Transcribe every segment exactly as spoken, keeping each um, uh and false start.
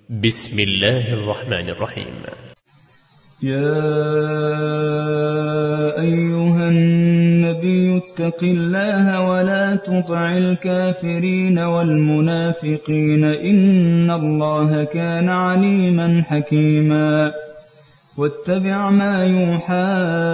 بسم الله الرحمن الرحيم. يا أيها النبي اتق الله ولا تطع الكافرين والمنافقين إن الله كان عليما حكيما. واتبع ما يوحى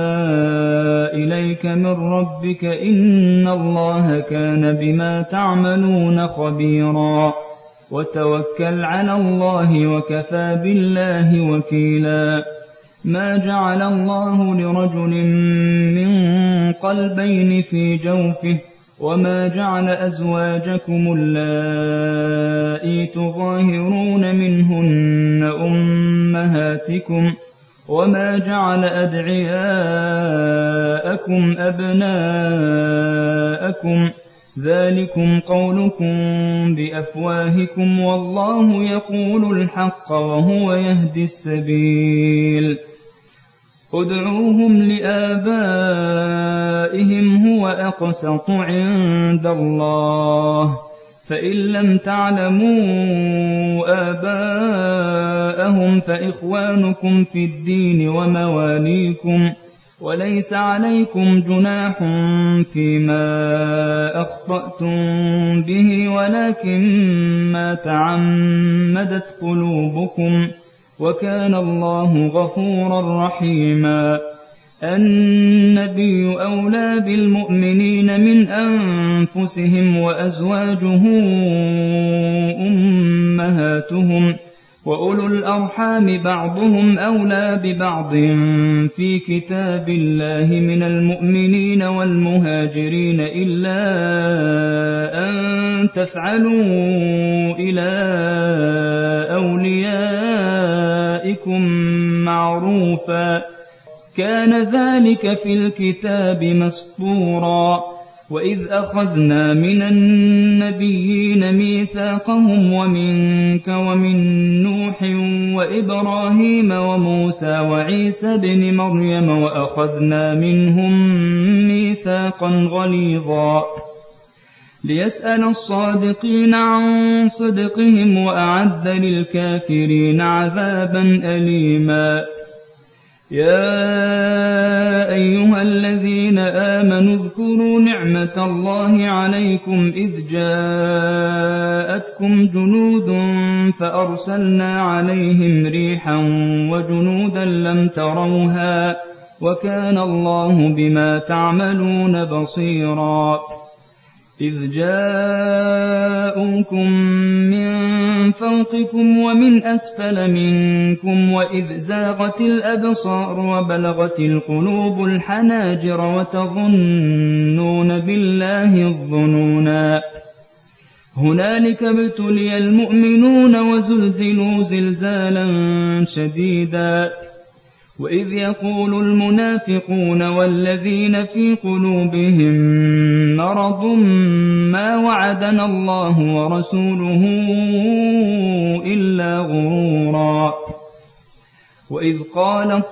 إليك من ربك إن الله كان بما تعملون خبيرا. وتوكل على الله وكفى بالله وكيلا. ما جعل الله لرجل من قلبين في جوفه وما جعل أزواجكم اللائي تظاهرون منهن أمهاتكم وما جعل أدعياءكم أبناءكم ذلكم قولكم بأفواهكم والله يقول الحق وهو يهدي السبيل. ادعوهم لآبائهم هو أقسط عند الله فإن لم تعلموا آباءهم فإخوانكم في الدين ومواليكم وليس عليكم جناح فيما أخطأتم به ولكن ما تعمدت قلوبكم وكان الله غفورا رحيما. النبي أولى بالمؤمنين من أنفسهم وأزواجه أمهاتهم وأولو الأرحام بعضهم أولى ببعض في كتاب الله من المؤمنين والمهاجرين إلا أن تفعلوا إلى أوليائكم معروفا كان ذلك في الكتاب مسطورا. وإذ أخذنا من النبيين ميثاقهم ومنك ومن نوح وإبراهيم وموسى وعيسى بن مريم وأخذنا منهم ميثاقا غليظا ليسأل الصادقين عن صدقهم وأعد للكافرين عذابا أليما. يا أيها الذين آمنوا اذكروا نعمة الله عليكم إذ جاءتكم جنود فأرسلنا عليهم ريحا وجنودا لم تروها وكان الله بما تعملون بصيرا. إذ جاءوكم من فوقكم ومن أسفل منكم وإذ زاغت الأبصار وبلغت القلوب الحناجر وتظنون بالله الظنونا. هنالك ابتلي المؤمنون وزلزلوا زلزالا شديدا. وإذ يقول المنافقون والذين في قلوبهم مرض ما وعدنا الله ورسوله إلا غرورا. وإذ قالت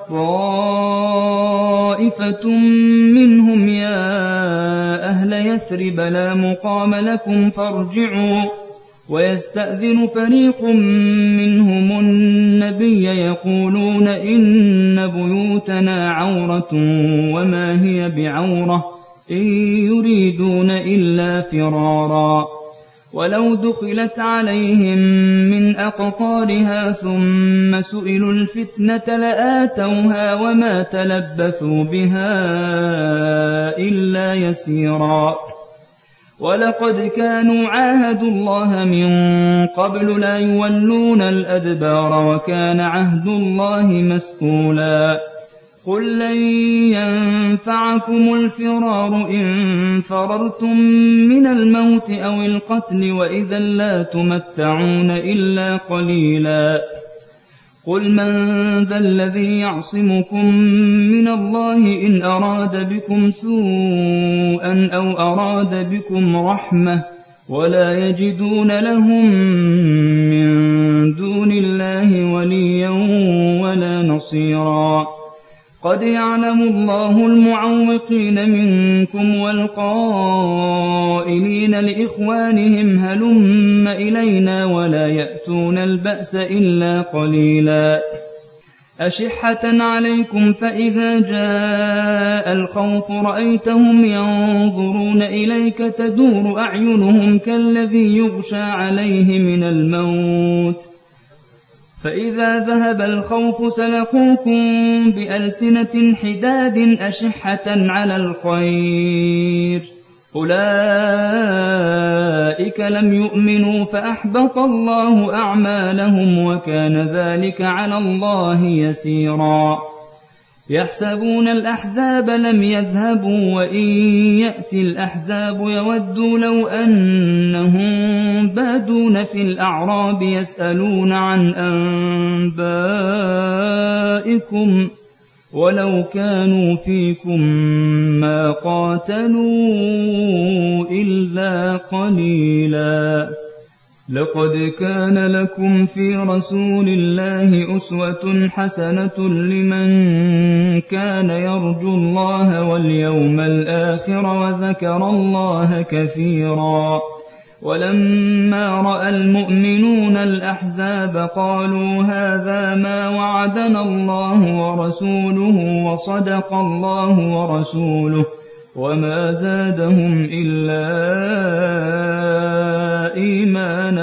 طائفة منهم يا أهل يثرب لا مقام لكم فارجعوا ويستأذن فريق منهم النبي يقولون إن بيوتنا عورة وما هي بعورة إن يريدون إلا فرارا. ولو دخلت عليهم من أقطارها ثم سئلوا الفتنة لآتوها وما تلبثوا بها إلا يسيرا. ولقد كانوا عاهدوا الله من قبل لا يولون الأدبار وكان عهد الله مسئولا. قل لن ينفعكم الفرار إن فررتم من الموت أو القتل وإذا لا تمتعون إلا قليلا. قل من ذا الذي يعصمكم من الله إن أراد بكم سوءا أو أراد بكم رحمة ولا يجدون لهم من دون الله وليا ولا نصيرا. قد يعلم الله المعوقين منكم والقائلين لإخوانهم هلم إلينا ولا يأتون البأس إلا قليلا أشحة عليكم فإذا جاء الخوف رأيتهم ينظرون إليك تدور أعينهم كالذي يغشى عليه من الموت فإذا ذهب الخوف سلقوكم بألسنة حداد أشحة على الخير أولئك لم يؤمنوا فأحبط الله أعمالهم وكان ذلك على الله يسيرا يحسبون الأحزاب لم يذهبوا وإن يأتي الأحزاب يودوا لو أنهم بادون في الأعراب يسألون عن أنبائكم ولو كانوا فيكم ما قاتلوا إلا قليلا لقد كان لكم في رسول الله أسوة حسنة لمن كان يرجو الله واليوم الآخر وذكر الله كثيرا ولما رأى المؤمنون الأحزاب قالوا هذا ما وعدنا الله ورسوله وصدق الله ورسوله وما زادهم إلا إيمانا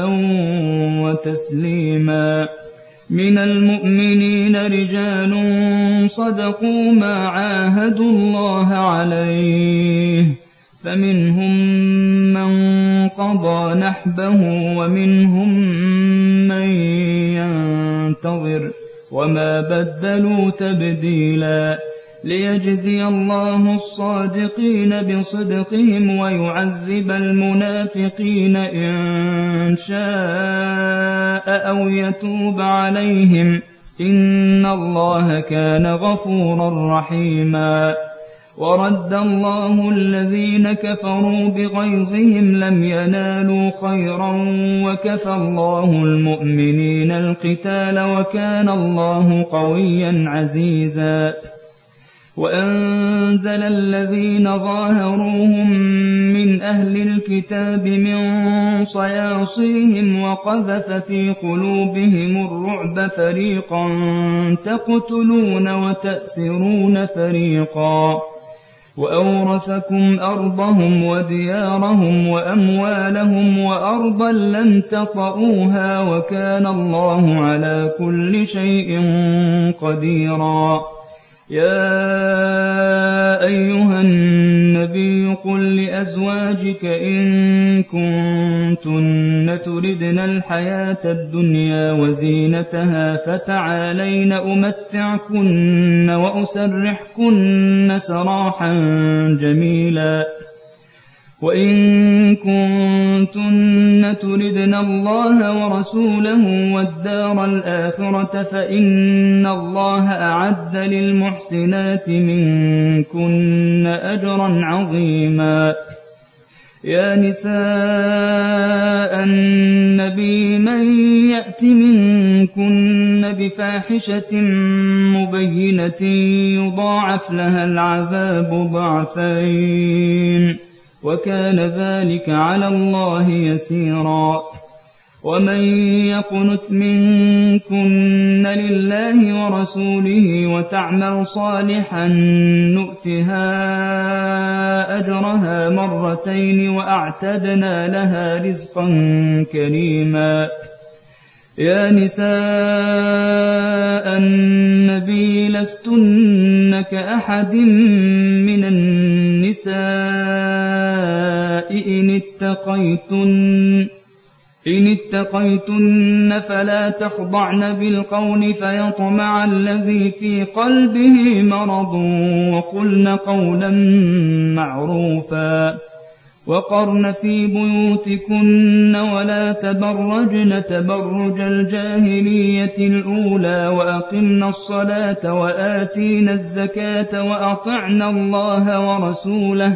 وتسليما من المؤمنين رجال صدقوا ما عاهدوا الله عليه فمنهم من قضى نحبه ومنهم من ينتظر وما بدلوا تبديلا ليجزي الله الصادقين بصدقهم ويعذب المنافقين إن شاء أو يتوب عليهم إن الله كان غفورا رحيما ورد الله الذين كفروا بغيظهم لم ينالوا خيرا وكفى الله المؤمنين القتال وكان الله قويا عزيزا وأنزل الذين ظاهروهم من أهل الكتاب من صياصيهم وقذف في قلوبهم الرعب فريقا تقتلون وتأسرون فريقا وأورثكم أرضهم وديارهم وأموالهم وأرضا لم تطئوها وكان الله على كل شيء قديرا يا أيها النبي قل لأزواجك إن كنتن تردن الحياة الدنيا وزينتها فتعالين أمتعكن وأسرحكن سراحا جميلا وإن كنتن تردن الله ورسوله والدار الآخرة فإن الله أعد للمحسنات منكن أجرا عظيما يا نساء النبي من يأت منكن بفاحشة مبينة يضاعف لها العذاب ضعفين وكان ذلك على الله يسيرا ومن يقنت منكن لله ورسوله وتعمل صالحا نؤتها أجرها مرتين وأعتدنا لها رزقا كريما يا نساء النبي لستن كأحد من النساء إن اتقيتن إن اتقيتن فلا تخضعن بالقول فيطمع الذي في قلبه مرض وقلن قولا معروفا وقرن في بيوتكن ولا تبرجن تبرج الجاهلية الأولى وأقمن الصلاة وآتينا الزكاة وأطعنا الله ورسوله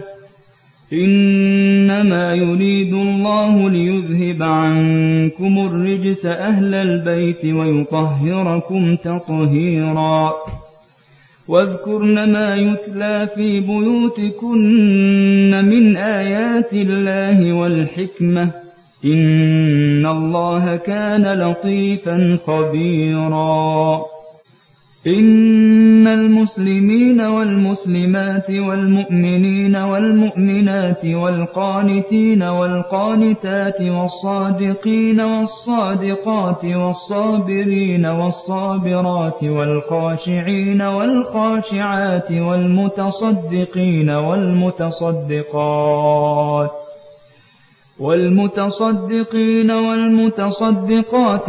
إنما يريد الله ليذهب عنكم الرجس أهل البيت ويطهركم تطهيرا واذكرن ما يتلى في بيوتكن من آيات الله والحكمة إن الله كان لطيفا خبيرا. إن المسلمين والمسلمات والمؤمنين والمؤمنات والقانتين والقانتات والصادقين والصادقات والصابرين والصابرات والخاشعين والخاشعات والمتصدقين والمتصدقات والمتصدقين والمتصدقات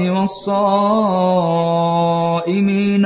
والصائمين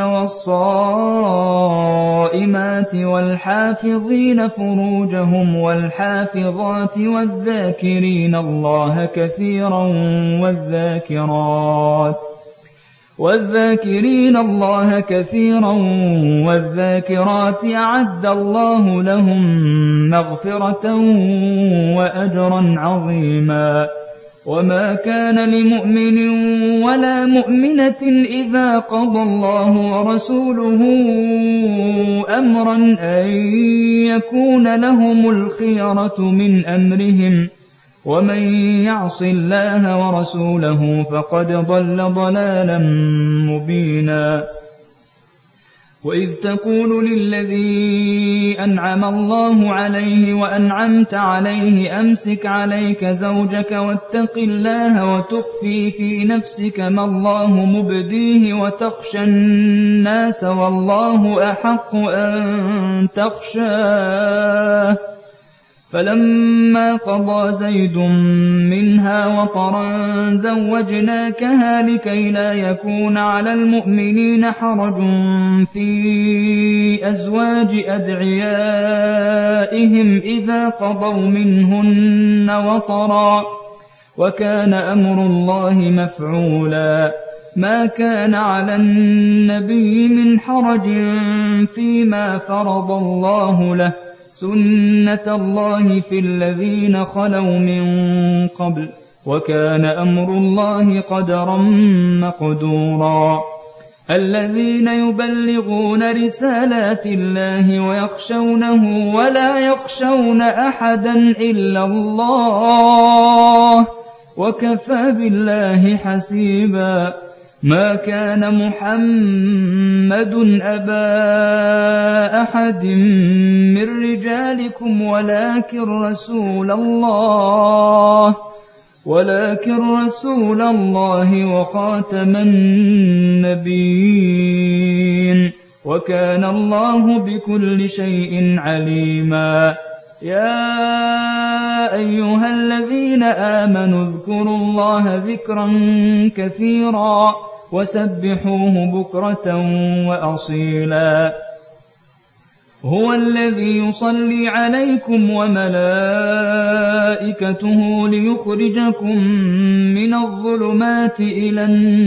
والصائمات والحافظين فروجهم والحافظات والذاكرين الله كثيرا والذاكرات والذاكرين الله كثيرا والذاكرات أعد الله لهم مغفرة وأجرا عظيما. وما كان لمؤمن ولا مؤمنة إذا قضى الله ورسوله أمرا أن يكون لهم الخيرة من أمرهم ومن يعص الله ورسوله فقد ضل ضلالا مبينا. وإذ تقول للذي أنعم الله عليه وأنعمت عليه أمسك عليك زوجك واتق الله وتخفي في نفسك ما الله مبديه وتخشى الناس والله أحق أن تخشاه فلما قضى زيد منها وطرا زوجناكها لكي لا يكون على المؤمنين حرج في أزواج أدعيائهم إذا قضوا منهن وطرا وكان أمر الله مفعولا. ما كان على النبي من حرج فيما فرض الله له سنة الله في الذين خلوا من قبل وكان أمر الله قدرا مقدورا. الذين يبلغون رسالات الله ويخشونه ولا يخشون أحدا إلا الله وكفى بالله حسيبا. ما كان محمد أبا أحد من رجالكم ولكن رسول الله ولكن رسول الله وخاتم النبيين وكان الله بكل شيء عليما. يا أيها الذين آمنوا اذكروا الله ذكرا كثيرا وسبحوه بكرة وأصيلا. هو الذي يصلي عليكم وملائكته ليخرجكم من الظلمات إلى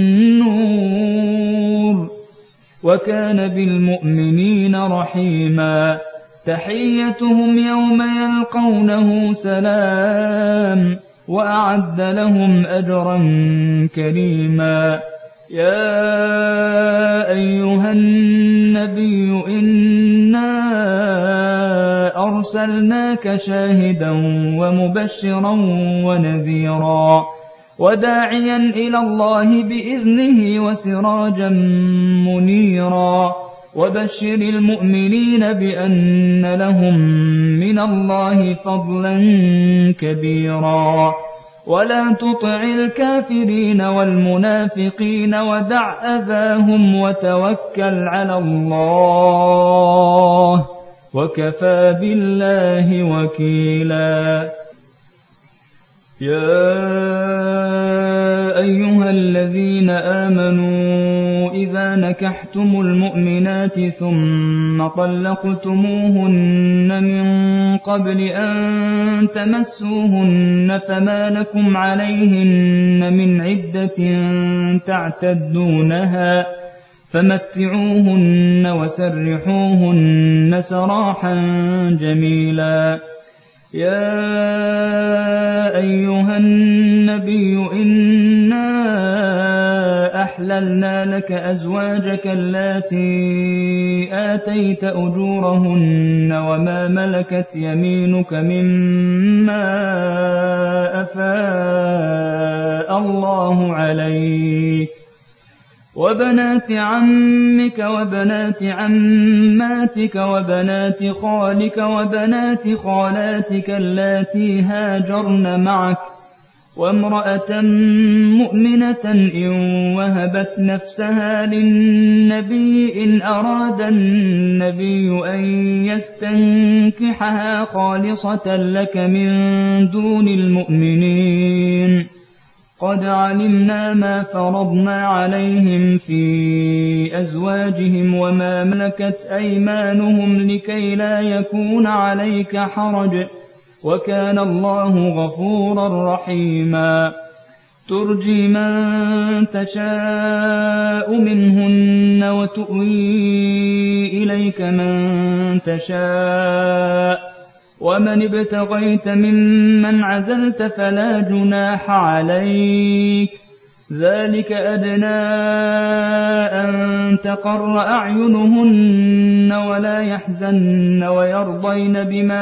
النور وكان بالمؤمنين رحيما. تحيتهم يوم يلقونه سلام وأعد لهم أجرا كريما. يا أيها النبي إنا أرسلناك شاهدا ومبشرا ونذيرا وداعيا إلى الله بإذنه وسراجا منيرا. وبشر المؤمنين بأن لهم من الله فضلا كبيرا. ولا تطع الكافرين والمنافقين ودع أذاهم وتوكل على الله وكفى بالله وكيلا. يا أيها الذين آمنوا إذا نكحتم المؤمنات ثم طلقتموهن من قبل أن تمسوهن فما لكم عليهن من عدة تعتدونها فمتعوهن وسرحوهن سراحا جميلا. يا أيها النبي إنا وأحللنا لك أزواجك اللاتي آتيت أجورهن وما ملكت يمينك مما أفاء الله عليك وبنات عمك وبنات عماتك وبنات خالك وبنات خالاتك اللاتي هاجرن معك وامرأة مؤمنة إن وهبت نفسها للنبي إن أراد النبي أن يستنكحها خالصة لك من دون المؤمنين قد علمنا ما فرضنا عليهم في أزواجهم وما ملكت أيمانهم لكي لا يكون عليك حرج وكان الله غفورا رحيما ترجي من تشاء منهن وتؤوي إليك من تشاء ومن ابتغيت ممن عزلت فلا جناح عليك ذلك أدنى أن تقر أعينهن ولا يحزن ويرضين بما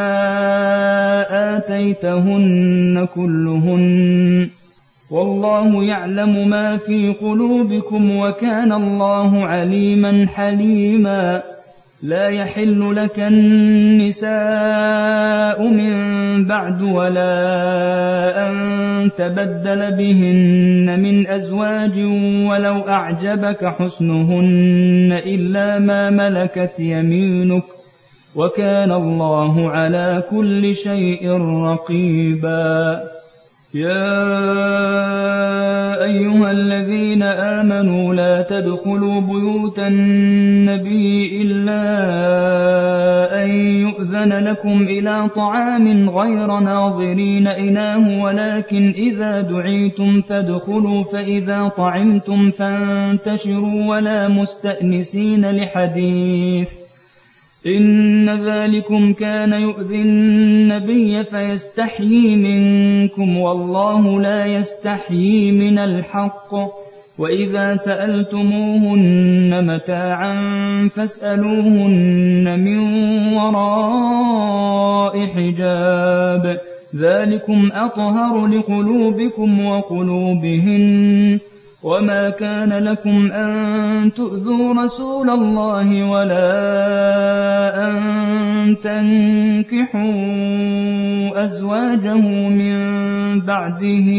آتيتهن كلهن والله يعلم ما في قلوبكم وكان الله عليما حليما لا يحل لك النساء من بعد ولا أن تبدل بهن من أزواج ولو أعجبك حسنهن إلا ما ملكت يمينك وكان الله على كل شيء رقيبا يا أيها الذين آمنوا لا تدخلوا بيوت النبي إلا أن يؤذن لكم إلى طعام غير ناظرين إناه ولكن إذا دعيتم فادخلوا فإذا طعمتم فانتشروا ولا مستأنسين لحديث إن ذلكم كان يؤذي النبي فيستحيي منكم والله لا يستحيي من الحق وإذا سألتموهن متاعا فاسألوهن من وراء حجاب ذلكم أطهر لقلوبكم وقلوبهن وما كان لكم أن تؤذوا رسول الله ولا أن تنكحوا أزواجه من بعده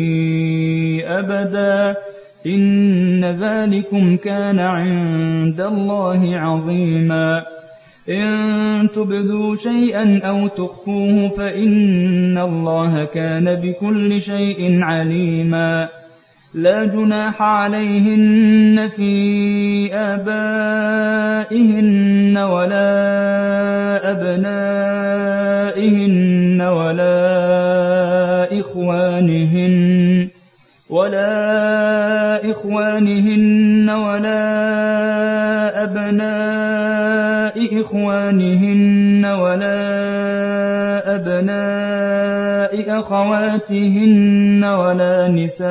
أبدا إن ذلكم كان عند الله عظيما إن تبدوا شيئا أو تخفوه فإن الله كان بكل شيء عليما لا جناح عليهن في آبائهن ولا أبنائهن ولا إخوانهن ولا إخوانهن ولا أبناء إخوانهن ولا أبناء أخواتهن ولا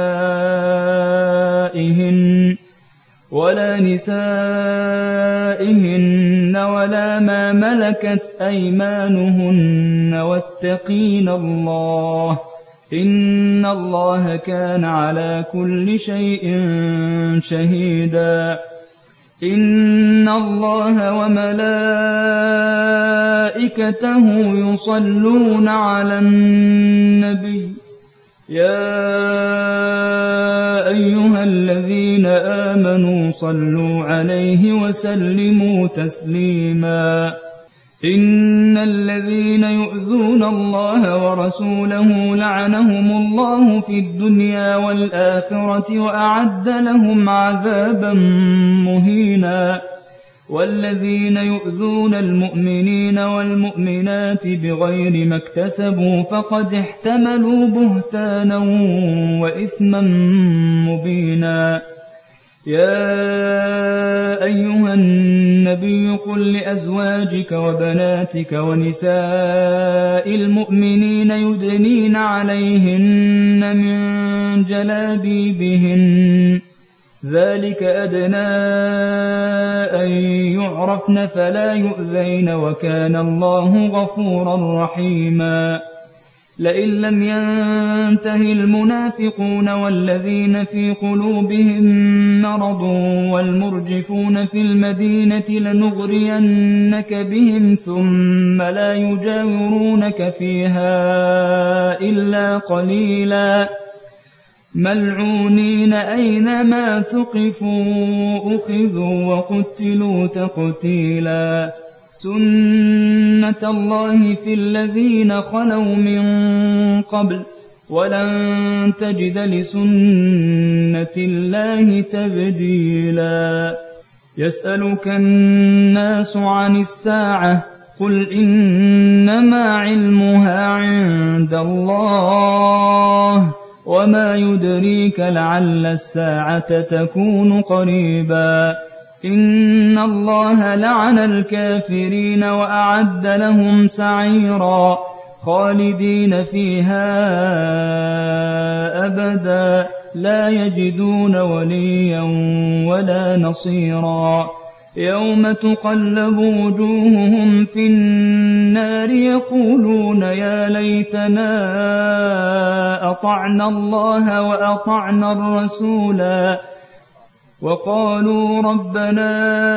نسائهن ولا نسائهن ولا ما ملكت أيمانهن واتقين الله إن الله كان على كل شيء شهيدا إن الله وملائكته يصلون على النبي يا أيها الذين آمنوا صلوا عليه وسلموا تسليما إن الذين يؤذون الله ورسوله لعنهم الله في الدنيا والآخرة وأعد لهم عذابا مهينا والذين يؤذون المؤمنين والمؤمنات بغير ما اكتسبوا فقد احتملوا بهتانا وإثما مبينا يا أيها النبي قل لأزواجك وبناتك ونساء المؤمنين يدنين عليهن من جلابيبهن ذلك أدنى أن يعرفن فلا يؤذين وكان الله غفورا رحيما لئن لم ينته المنافقون والذين في قلوبهم مرض والمرجفون في المدينة لنغرينك بهم ثم لا يجاورونك فيها إلا قليلا ملعونين أينما ثقفوا أخذوا وقتلوا تقتيلا سنة الله في الذين خلوا من قبل ولن تجد لسنة الله تبديلا يسألك الناس عن الساعة قل إنما علمها عند الله وما يدريك لعل الساعة تكون قريبا إن الله لعن الكافرين وأعد لهم سعيرا خالدين فيها أبدا لا يجدون وليا ولا نصيرا يوم تقلب وجوههم في النار يقولون يا ليتنا أطعنا الله وأطعنا الرسولا وقالوا ربنا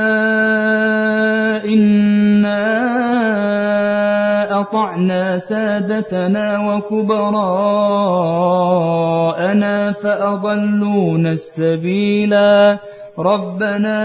إنا أطعنا سادتنا وكبراءنا فأضلونا السبيلا ربنا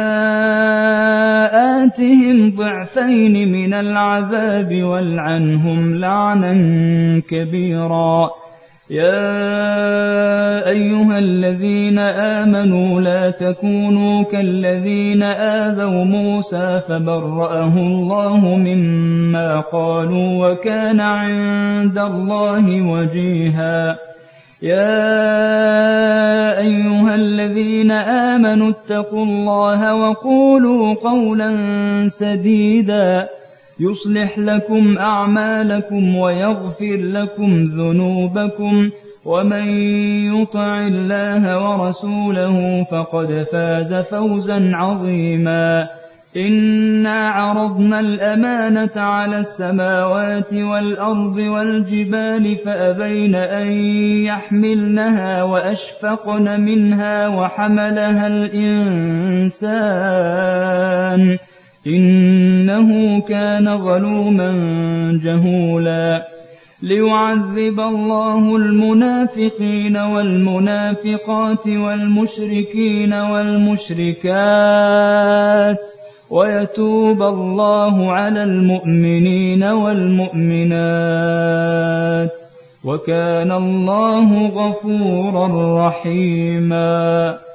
آتهم ضعفين من العذاب والعنهم لعنا كبيرا يا أيها الذين آمنوا لا تكونوا كالذين آذوا موسى فبرأه الله مما قالوا وكان عند الله وجيها يا أيها الذين آمنوا اتقوا الله وقولوا قولا سديدا يصلح لكم أعمالكم ويغفر لكم ذنوبكم ومن يطع الله ورسوله فقد فاز فوزا عظيما إنا عرضنا الأمانة على السماوات والأرض والجبال فأبين أن يحملنها وأشفقن منها وحملها الإنسان إنه كان ظلوما جهولا ليعذب الله المنافقين والمنافقات والمشركين والمشركات ويتوب الله على المؤمنين والمؤمنات وكان الله غفورا رحيما